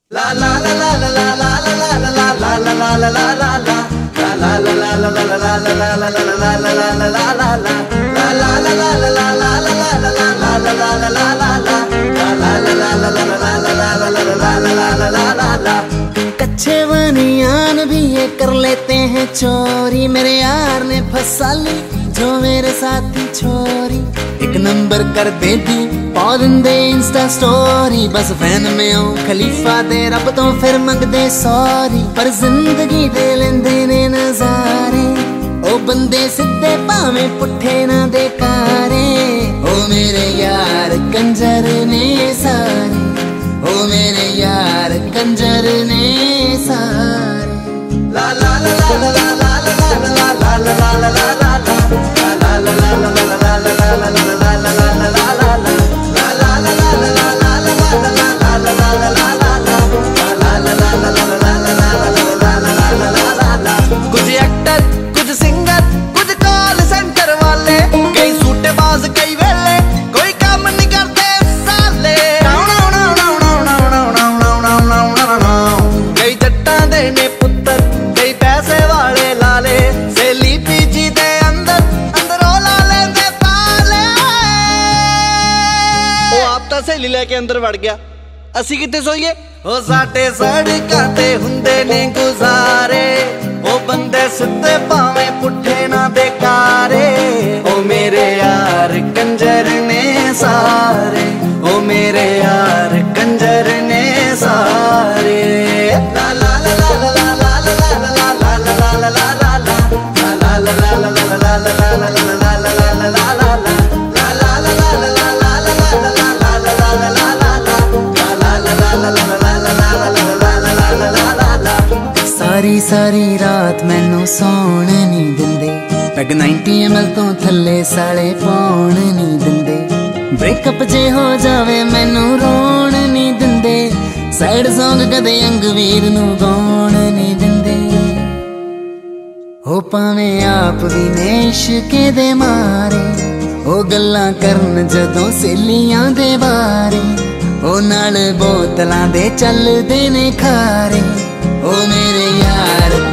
कच्चे बनियान भी ये कर लेते हैं चोरी। मेरे यार ने फंसा ली जो मेरे साथी छोरी। एक नंबर कर देती पौधन दे इंस्टा स्टोरी। बस फैन में आऊं खलीफा दे रब तो फिर मंग दे सॉरी। पर जिंदगी दे लेंदे ने नजारे ओ बंदे सिद्धे पावे पुट्ठे ना दे कारे। ओ मेरे यार कंजर ने सारे, ओ मेरे यार कंजर ने सारे। ला ला ला ला ला ला ला ला ला ला ला ला ला कुछ एक्टर कुछ सिंगर कुछ कॉल सेंटर वाले, कई सूटेबाज कई वेले कोई काम नहीं करते साले। कई जट्टां दे ने पुत्तर कई पैसे वाले लाले। सहेली पीजी दे अंदर अंदरों लाले दे पाले। ओ आप तां सहेली लेके अंदर वड़ गया, असी किते सोईए। ओ साडे सड़कां ते हुंदे ने गुजारे ओ बंदे सिद्धे पावे पुट्ठे ना बेकारे। ओ मेरे यार कंजर ने सारे, ओ मेरे यार कंजर ने सारे। ला ला ला ला ला ला ला ला ला ला ला ला ला ला सारी सारी रात मैनू सौण नहीं दिंदे। पैग 90 ml तो थल्ले साले पौण नहीं दिंदे। ब्रेकअप जे हो जावे मैनू रोण नहीं दिंदे। सैड सॉन्ग कदे अंगवीर नू गाउण नहीं दिंदे। हो पावे आप भी ने इश्के दे मारे ओ गल्लां करन जदों सहेलियां दे बारे। ओ नाल बोतलां दे चलदे ने खारे ओ मेरे यार